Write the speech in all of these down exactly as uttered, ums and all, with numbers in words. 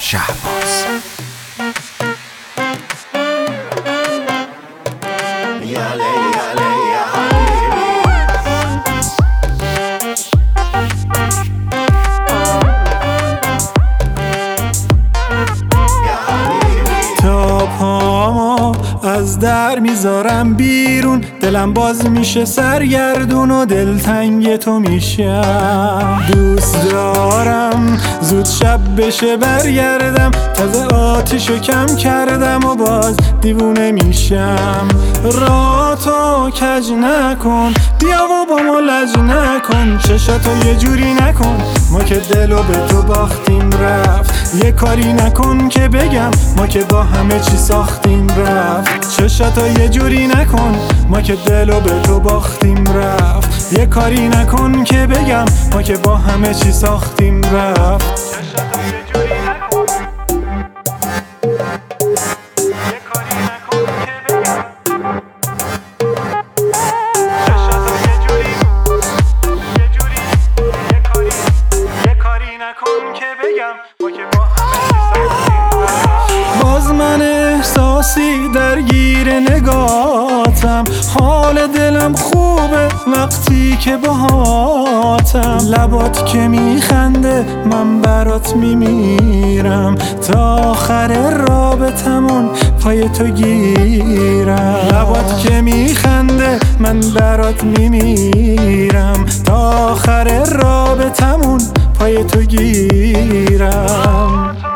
شهباز. تا پامو از در میذارم بیرون، دلم باز میشه سرگردون و دلتنگ تو میشم. دوست دارم زود شب بشه برگردم، تازه آتیشو کم کردم و باز دیوونه میشم. راه تو کج نکن، بیا و با ما لج نکن، چشاتو یه جوری نکن، ما که دلو به تو باختیم رفت. یه کاری نکن که بگم ما که با همه چی ساختیم رفت. چشاتو یه جوری نکن، ما که دلو به تو باختیم رفت. یه کاری نکن که بگم ما که با همه چی ساختیم رفت. چشاتو یه جوری نکن، یه کاری نکن که بگم، چشاتو یه جوری یه جوری یه کاری یه کاری نکن که بگم ما که با همه چی ساختیم رفت. باز من احساسی درگیر نگاتم، حال دلم خوبه وقتی که باهاتم. لبات که میخنده من برات میمیرم، تا آخر رابطمون پای تو گیرم. لبات که میخنده من برات میمیرم، تا آخر رابطمون پای تو گیرم.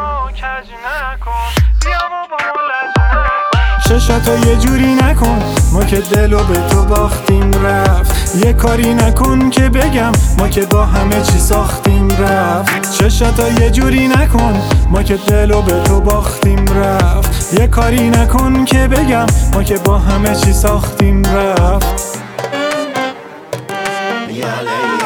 چشاتو یه جوری نکن، ما که دلو به تو باختیم رفت. یه کاری نکن که بگم ما که با همه چی ساختیم رفت. چشاتو یه جوری نکن، ما که دلو به تو باختیم رفت. یه کاری نکن که بگم ما که با همه چی ساختیم رفت.